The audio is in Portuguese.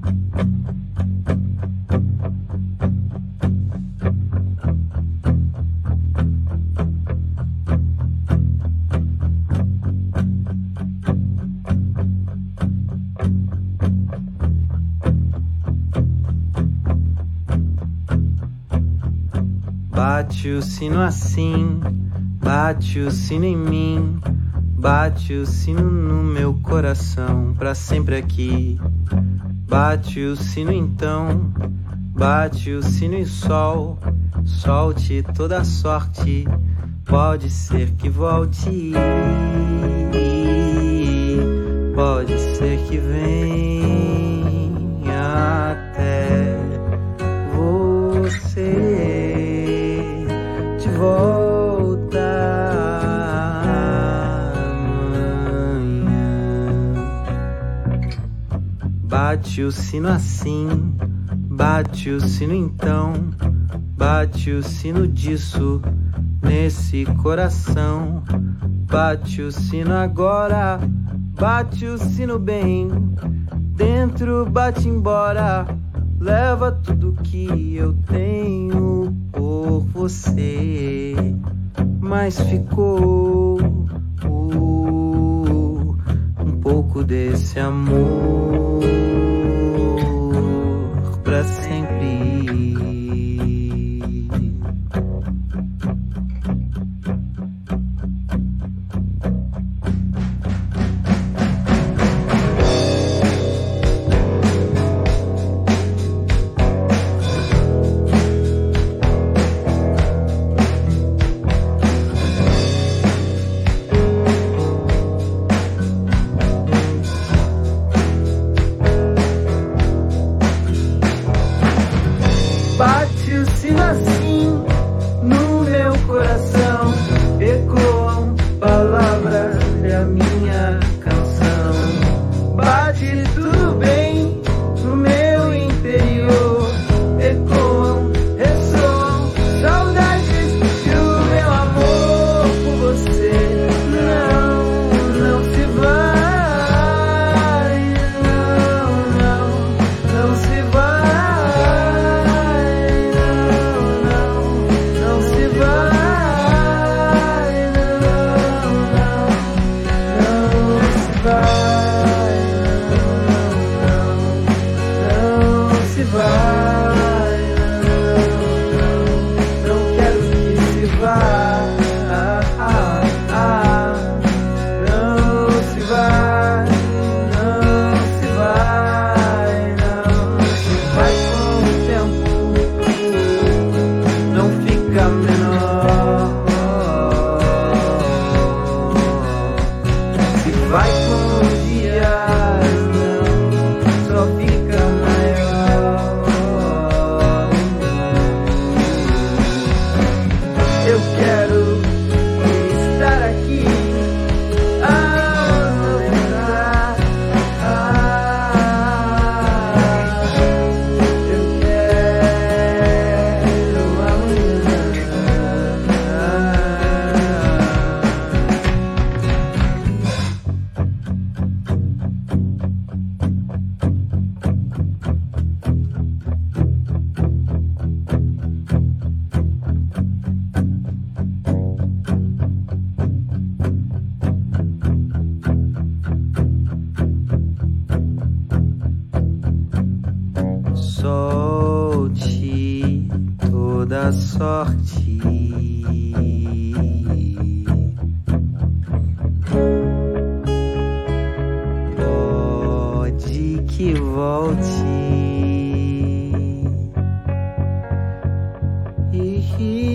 Bate o sino assim, bate o sino em mim, bate o sino no meu coração, pra sempre aqui. Bate o sino então, bate o sino e sol, solte toda a sorte, pode ser que volte, pode ser que venha até você. Volta amanhã. Bate o sino assim, bate o sino então, bate o sino disso nesse coração. Bate o sino agora, bate o sino bem, dentro bate embora, leva tudo que eu tenho por você, mas ficou um pouco desse amor pra sempre. Solte toda a sorte, pode que volte.